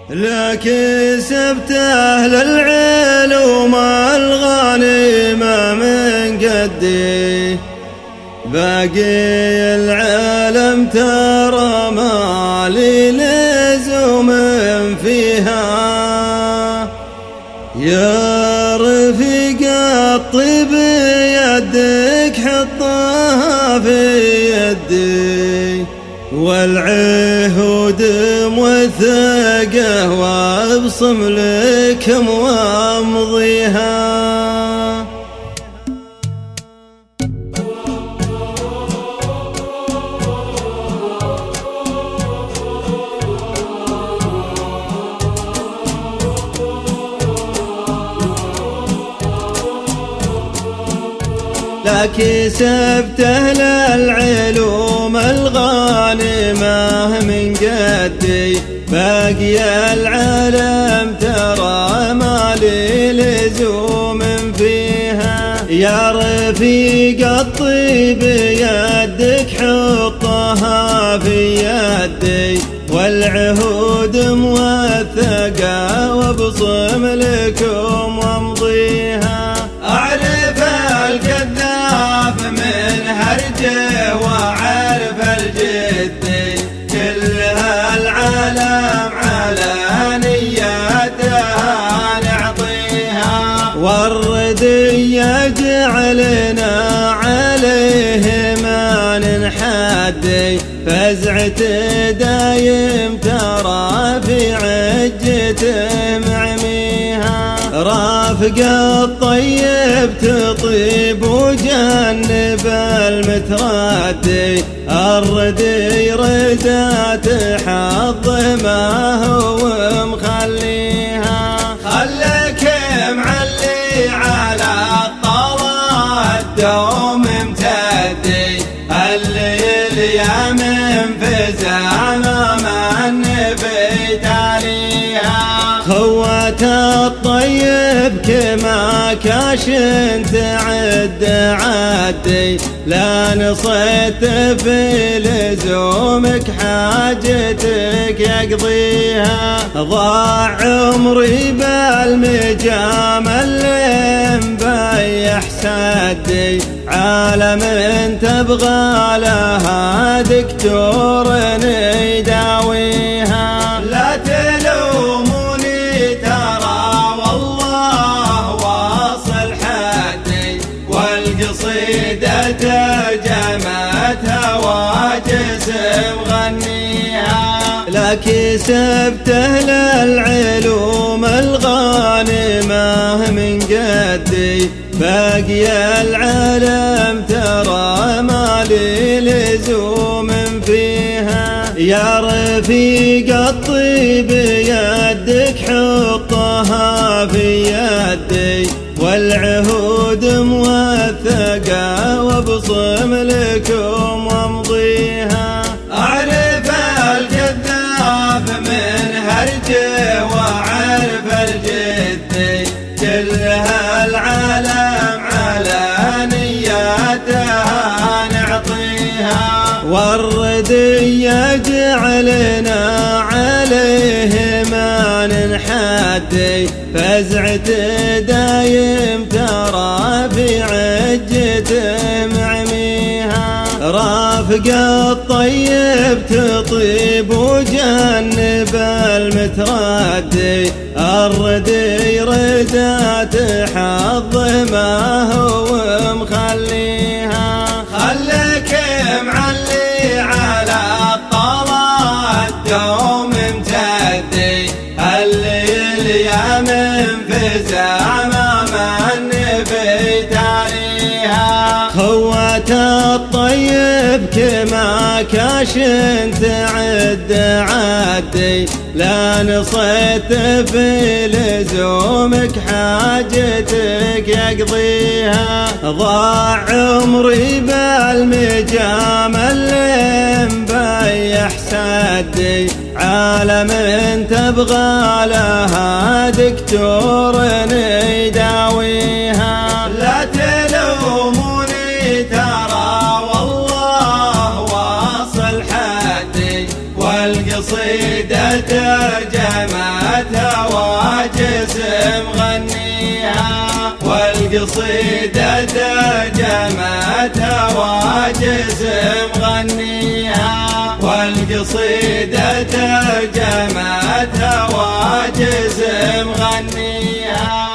لكن سبت أهل العلوم الغانمة من قدي، باقي العالم ترى ما لي لزوم فيها. يا رفيق الطيب يدك حطها في يدي، والعهود موثقه وابصم لكم وامضيها. لكن سبت أهل العلوم الغانمة من قدي، باقي العالم ترى ما لي لزوم فيها. يا رفيق الطيب يدك حطها في يدي، والعهود موثقة وابصم لكم وامضيها. أعرف الكذاب من هرجه وعارف الجدي، كل هالعالم على نيتها نعطيها. والردي يجعلنا عليه ما ننحدي، فزعة دايم ترى في عجته معميها. رافق الطيب تطيب وجنب المتردي، الردي ردات حظ ما هو مخليها. خليك معلي على الطراد دوم امتدي، الليل يا منفزع ما النبي تاليها. خوات الطيب كما كاشن تعد عدي، لا نصيت في لزومك حاجتك يقضيها. ضاع عمري بالمجام اللي مبيح سدي، عالم تبغى لها دكتور يداويها. لا تلوموني ترى والله واصل حدي، والقصيدة ترجمتها وجسم غنيها. لكن سبت أهل العلوم الغانمة من قدي، باقي العالم ترى ما لي لزوم فيها. يا رفيق الطيب يدك حطها في يدي، والعهود موثقة وابصم لكم وامضيها. أعرف الكذاب من هرجه وعارف الجدي، كل هالعالم على نيتها نعطيها. والردي يجعلنا عليه ما ننحدي، فزعة دايم ترى في عجته معميها. رافق الطيب تطيب وجنب المتردي، الردي ردات حظ ما هو مخليها. خليك معلي على الطراد دوم امتدي، الليل يا منفزع ما النبي تاليها. خوات الطيب كما كاشن تعد عدي، لا نصيت في لزومك حاجتك يقضيها. ضاع عمري بالمجام اللي مبيح سدي، عالم تبغى لها دكتور يداويها. لا تلوموني ترى والله واصل حدي، والقى والقصيدة ترجمتها واجز مغنيها، والقصيدة ترجمتها واجز مغنيها، والقصيدة ترجمتها واجز مغنيها.